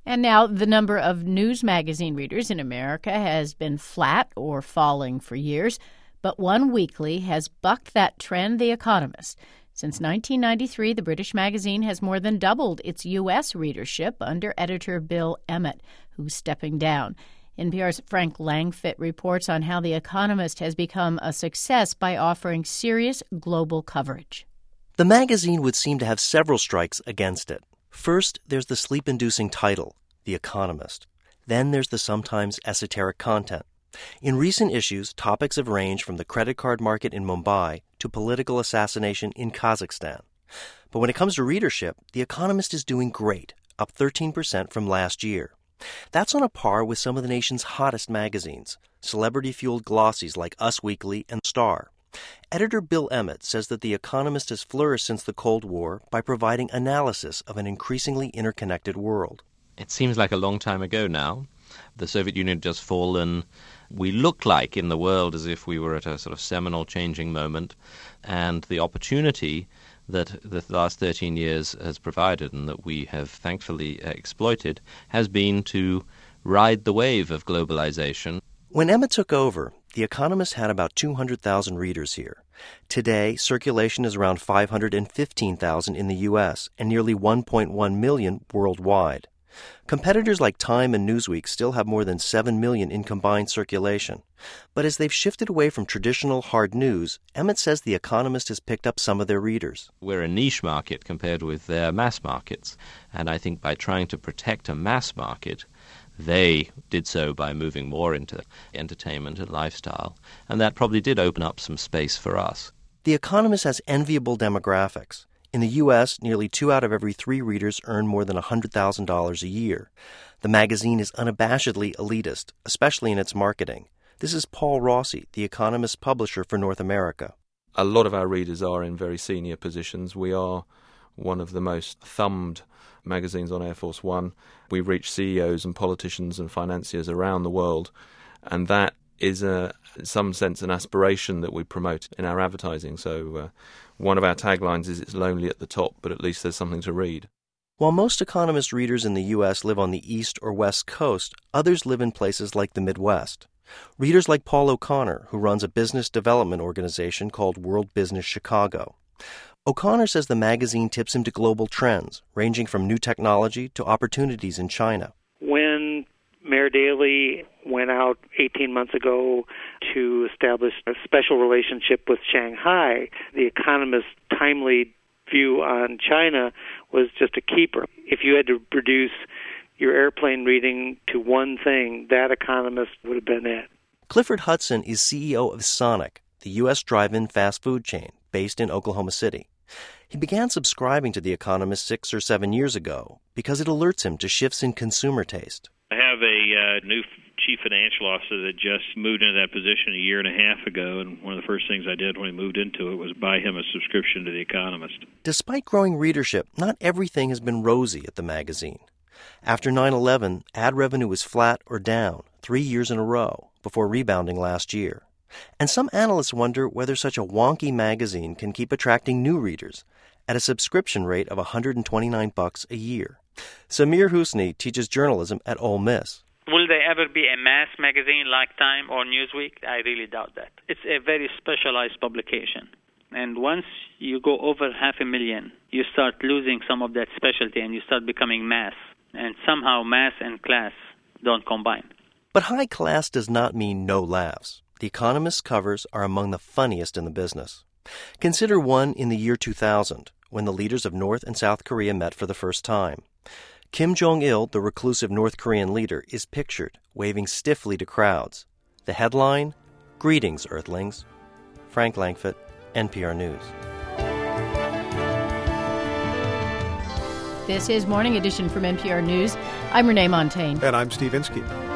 And now the number of news magazine readers in America has been flat or falling for years, but one weekly has bucked that trend, The Economist. Since 1993, the British magazine has more than doubled its U.S. readership under editor Bill Emmott, who's stepping down. NPR's Frank Langfitt reports on how The Economist has become a success by offering serious global coverage. The magazine would seem to have several strikes against it. First, there's the sleep-inducing title, The Economist. Then there's the sometimes esoteric content. In recent issues, topics have ranged from the credit card market in Mumbai to political assassination in Kazakhstan. But when it comes to readership, The Economist is doing great, up 13% from last year. That's on a par with some of the nation's hottest magazines, celebrity-fueled glossies like Us Weekly and Star. Editor Bill Emmott says that The Economist has flourished since the Cold War by providing analysis of an increasingly interconnected world. It seems like a long time ago now. The Soviet Union had just fallen. We look like in the world as if we were at a sort of seminal changing moment, and the opportunity that the last 13 years has provided and that we have thankfully exploited has been to ride the wave of globalization. When Emmett took over, The Economist had about 200,000 readers here. Today, circulation is around 515,000 in the U.S. and nearly 1.1 million worldwide. Competitors like Time and Newsweek still have more than 7 million in combined circulation. But as they've shifted away from traditional hard news, Emmett says The Economist has picked up some of their readers. We're a niche market compared with their mass markets. And I think by trying to protect a mass market, they did so by moving more into entertainment and lifestyle. And that probably did open up some space for us. The Economist has enviable demographics. In the U.S., nearly 2 out of every 3 readers earn more than $100,000 a year. The magazine is unabashedly elitist, especially in its marketing. This is Paul Rossi, The Economist publisher for North America. A lot of our readers are in very senior positions. We are one of the most thumbed magazines on Air Force One. We reach CEOs and politicians and financiers around the world, and that is, in some sense, an aspiration that we promote in our advertising. So one of our taglines is, "It's lonely at the top, but at least there's something to read." While most Economist readers in the U.S. live on the East or West Coast, others live in places like the Midwest. Readers like Paul O'Connor, who runs a business development organization called World Business Chicago. O'Connor says the magazine tips him to global trends, ranging from new technology to opportunities in China. When Mayor Daley went out 18 months ago to establish a special relationship with Shanghai, The Economist's timely view on China was just a keeper. If you had to reduce your airplane reading to one thing, that Economist would have been it. Clifford Hudson is CEO of Sonic, the U.S. drive-in fast food chain based in Oklahoma City. He began subscribing to The Economist 6 or 7 years ago because it alerts him to shifts in consumer taste. I have a new chief financial officer that just moved into that position a year and a half ago, and one of the first things I did when he moved into it was buy him a subscription to The Economist. Despite growing readership, not everything has been rosy at the magazine. After 9/11, ad revenue was flat or down 3 years in a row before rebounding last year. And some analysts wonder whether such a wonky magazine can keep attracting new readers at a subscription rate of $129 a year. Samir Husni teaches journalism at Ole Miss. Will there ever be a mass magazine like Time or Newsweek? I really doubt that. It's a very specialized publication. And once you go over 500,000, you start losing some of that specialty and you start becoming mass. And somehow mass and class don't combine. But high class does not mean no laughs. The Economist's covers are among the funniest in the business. Consider one in the year 2000, when the leaders of North and South Korea met for the first time. Kim Jong-il, the reclusive North Korean leader, is pictured waving stiffly to crowds. The headline, "Greetings, Earthlings." Frank Langfitt, NPR News. This is Morning Edition from NPR News. I'm Renee Montagne. And I'm Steve Inskeep.